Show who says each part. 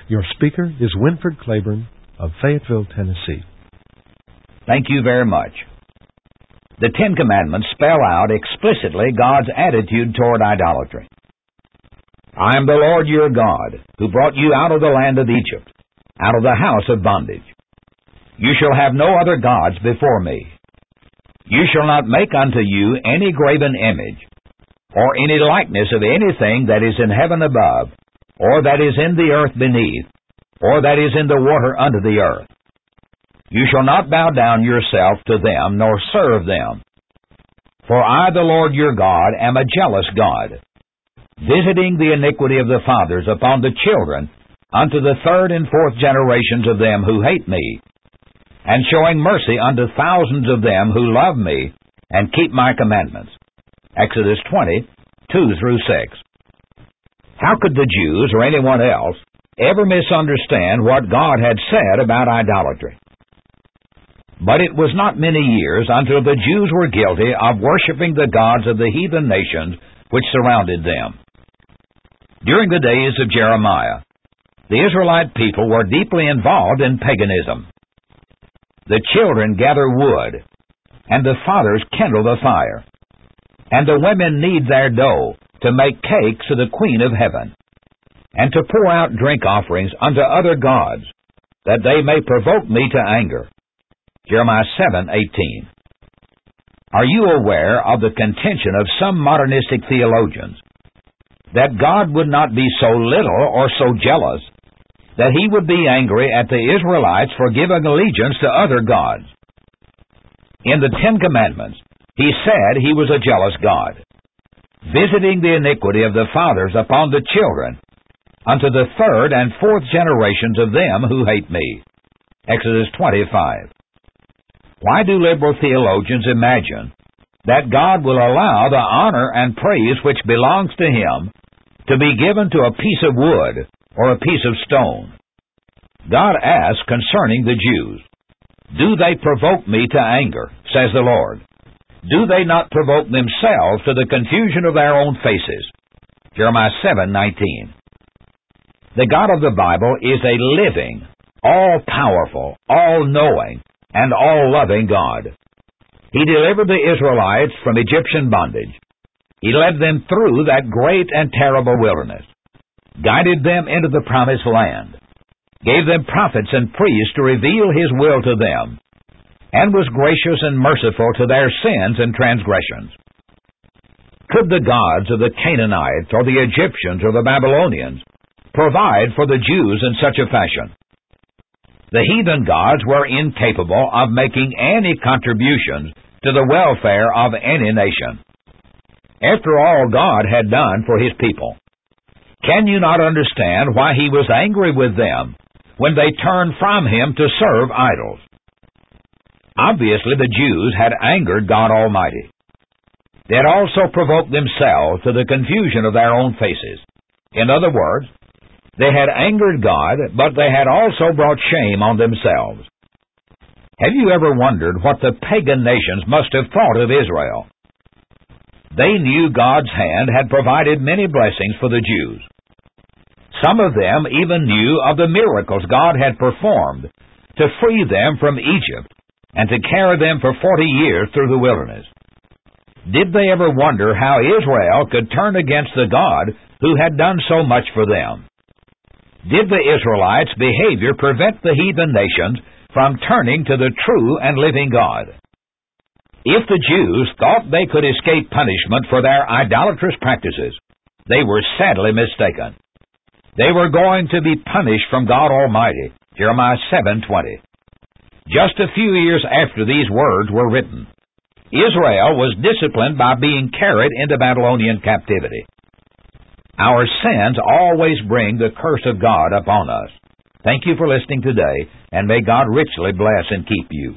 Speaker 1: Your speaker is Winford Claiborne of Fayetteville, Tennessee.
Speaker 2: Thank you very much. The Ten Commandments spell out explicitly God's attitude toward idolatry. I am the Lord your God, who brought you out of the land of Egypt, out of the house of bondage. You shall have no other gods before me. You shall not make unto you any graven image, or any likeness of anything that is in heaven above, or that is in the earth beneath, or that is in the water under the earth. You shall not bow down yourself to them, nor serve them. For I, the Lord your God, am a jealous God, visiting the iniquity of the fathers upon the children, unto the third and fourth generations of them who hate me, and showing mercy unto thousands of them who love me, and keep my commandments. Exodus 20, 2 through 6. How could the Jews, or anyone else, ever misunderstand what God had said about idolatry? But it was not many years until the Jews were guilty of worshiping the gods of the heathen nations which surrounded them. During the days of Jeremiah, the Israelite people were deeply involved in paganism. The children gather wood, and the fathers kindle the fire, and the women knead their dough to make cakes to the Queen of Heaven, and to pour out drink offerings unto other gods, that they may provoke me to anger. Jeremiah 7:18. Are you aware of the contention of some modernistic theologians that God would not be so little or so jealous that he would be angry at the Israelites for giving allegiance to other gods? In the Ten Commandments, he said he was a jealous God, visiting the iniquity of the fathers upon the children, unto the third and fourth generations of them who hate me. Exodus 25. Why do liberal theologians imagine that God will allow the honor and praise which belongs to him to be given to a piece of wood or a piece of stone? God asks concerning the Jews, do they provoke me to anger, says the Lord? Do they not provoke themselves to the confusion of their own faces? Jeremiah 7:19. The God of the Bible is a living, all-powerful, all-knowing, and all-loving God. He delivered the Israelites from Egyptian bondage. He led them through that great and terrible wilderness, guided them into the promised land, gave them prophets and priests to reveal his will to them, and was gracious and merciful to their sins and transgressions. Could the gods of the Canaanites or the Egyptians or the Babylonians provide for the Jews in such a fashion? The heathen gods were incapable of making any contributions to the welfare of any nation. After all God had done for his people, can you not understand why he was angry with them when they turned from him to serve idols? Obviously, the Jews had angered God Almighty. They had also provoked themselves to the confusion of their own faces. In other words, they had angered God, but they had also brought shame on themselves. Have you ever wondered what the pagan nations must have thought of Israel? They knew God's hand had provided many blessings for the Jews. Some of them even knew of the miracles God had performed to free them from Egypt and to carry them for 40 years through the wilderness. Did they ever wonder how Israel could turn against the God who had done so much for them? Did the Israelites' behavior prevent the heathen nations from turning to the true and living God? If the Jews thought they could escape punishment for their idolatrous practices, they were sadly mistaken. They were going to be punished from God Almighty. Jeremiah 7:20. Just a few years after these words were written, Israel was disciplined by being carried into Babylonian captivity. Our sins always bring the curse of God upon us. Thank you for listening today, and may God richly bless and keep you.